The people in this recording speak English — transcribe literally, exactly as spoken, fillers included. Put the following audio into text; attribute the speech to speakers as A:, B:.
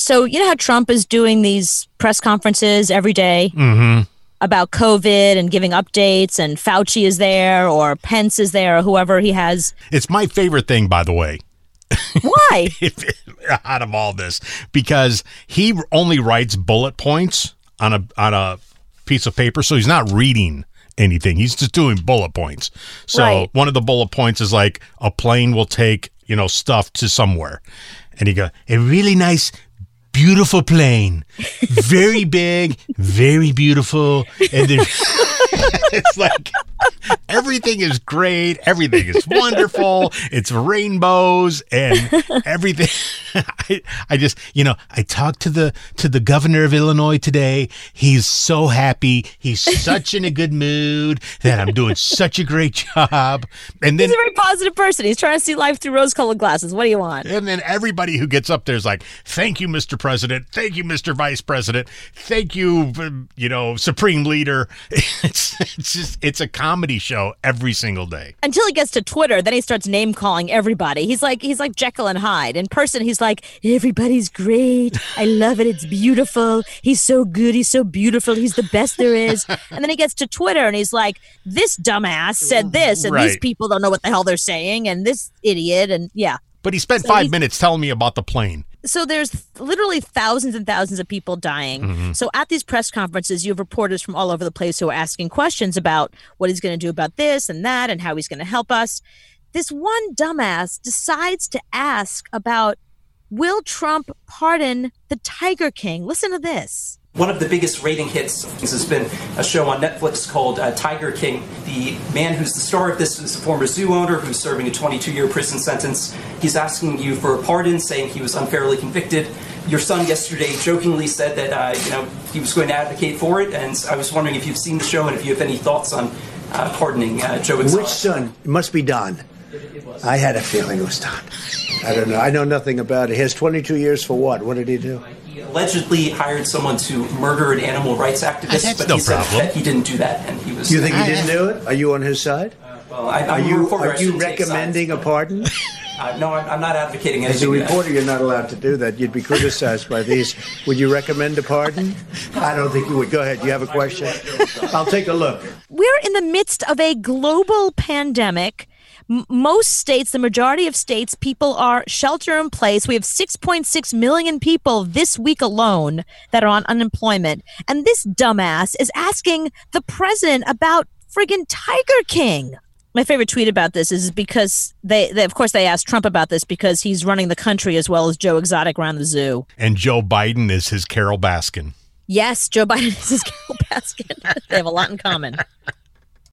A: So you know how Trump is doing these press conferences every day
B: Mm-hmm.
A: about COVID and giving updates, and Fauci is there, or Pence is there, or whoever he has.
B: It's my favorite thing, by the way.
A: Why?
B: Out of all this, because he only writes bullet points on a on a piece of paper, so he's not reading anything. He's just doing bullet points. So
A: Right.
B: one of the bullet points is like a plane will take, you know, stuff to somewhere, and he go, a really nice, beautiful plane, very big, very beautiful, and then it's like everything is great, everything is wonderful, it's rainbows and everything. I, I just, you know, I talked to the to the governor of Illinois today. He's so happy. He's such in a good mood that I'm doing such a great job. And then
A: He's a very positive person. He's trying to see life through rose-colored glasses. What do you want?
B: And then everybody who gets up there is like, thank you, Mister President. Thank you, Mister Vice President. Thank you, you know, Supreme Leader. It's, it's just, it's a comedy show every single day.
A: Until he gets to Twitter, then he starts name calling everybody. He's like he's like Jekyll and Hyde. In person, he's like, everybody's great. I love it. It's beautiful. He's so good. He's so beautiful. He's the best there is. And then he gets to Twitter and he's like, this dumbass said this, and these
B: Right.
A: people don't know what the hell they're saying, and this idiot, and yeah.
B: But he spent
A: So
B: five
A: he's-
B: minutes telling me about the plane.
A: So there's literally thousands and thousands of people dying.
B: Mm-hmm.
A: So at these press conferences, you have reporters from all over the place who are asking questions about what he's going to do about this and that and how he's going to help us. This one dumbass decides to ask about, will Trump pardon the Tiger King? Listen to this.
C: One of the biggest rating hits has been a show on Netflix called uh, Tiger King. The man who's the star of this is a former zoo owner who's serving a twenty-two year prison sentence. He's asking you for a pardon, saying he was unfairly convicted. Your son yesterday jokingly said that uh, you know he was going to advocate for it, and I was wondering if you've seen the show and if you have any thoughts on uh, pardoning uh, Joe Exotic.
D: Which son? It must be Don. I had a feeling it was Don. I don't know. I know nothing about it. He has twenty-two years for what? What did he do?
C: He allegedly hired someone to murder an animal rights activist,
B: That's
C: but
B: no
C: he said
B: problem.
C: that he didn't do that, and he was.
D: You think he didn't do it? Are you on his side?
C: Well, I,
D: Are
C: I'm a
D: you
C: reporter, I
D: are you
C: shouldn't take
D: recommending a
C: sides.
D: pardon?
C: Uh, no, I'm, I'm not advocating
D: As a
C: anything.
D: reporter, you're not allowed to do that. You'd be criticized by these. Would you recommend a pardon? I don't think you would. Go ahead. You have a question? I'll take a look.
A: We're in the midst of a global pandemic. M- Most states, the majority of states, people are shelter in place. We have six point six million people this week alone that are on unemployment. And this dumbass is asking the president about friggin' Tiger King. My favorite tweet about this is because they, they, of course, they asked Trump about this because he's running the country as well as Joe Exotic around the zoo.
B: And Joe Biden is his Carol Baskin.
A: Yes, Joe Biden is his Carol Baskin. They have a lot in common.